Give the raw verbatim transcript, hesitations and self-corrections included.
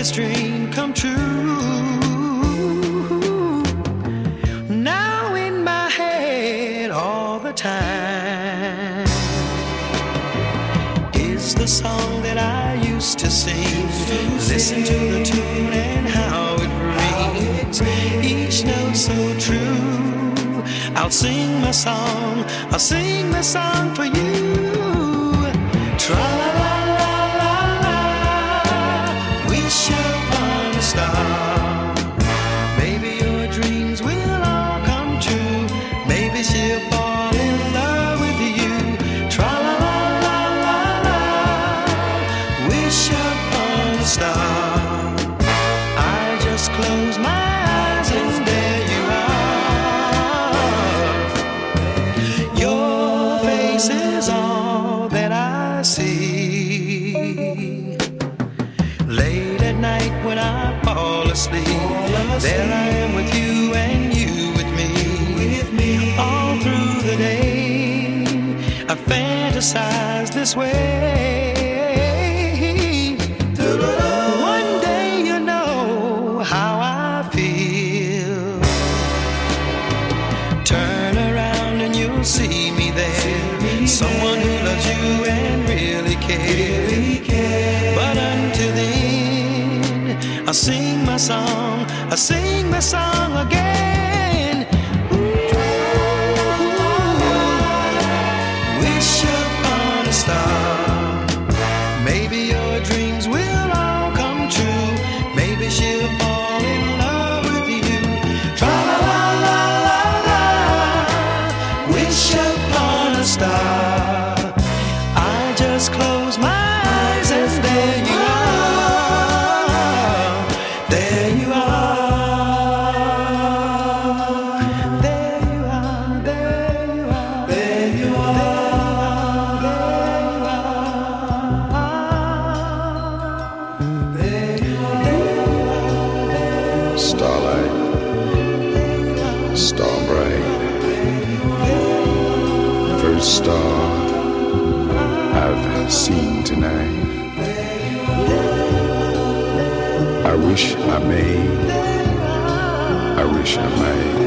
this dream come true. Now in my head all the time is the song that I used to sing. Listen to the tune and how it rings, each note so true. I'll sing my song, I'll sing my song for you. Tra-la-la-la-la-la, wish upon a star. Maybe your dreams will all come true. Maybe she'll fall in love with you. Tra-la-la-la-la-la, wish upon a star. I just close my eyes and there you are. Your face is all that I see. Late at night when I fall asleep, there I am with you and you with me. All through the day I fantasize this way. One day you know how I feel. Turn around and you'll see me there, someone who loves you and really cares. But until then, I'll sing my song, I'll sing my song again. Ooh, wish upon a star. Maybe your dreams will all come true. Maybe she'll fall in love with you. Tra-la-la-la-la-la, wish upon a star. I just close my eyes and there you are. There you are. There you are. There you are. There you are. There you are. Starlight, star bright, first star I've seen tonight. I wish I may, I wish I might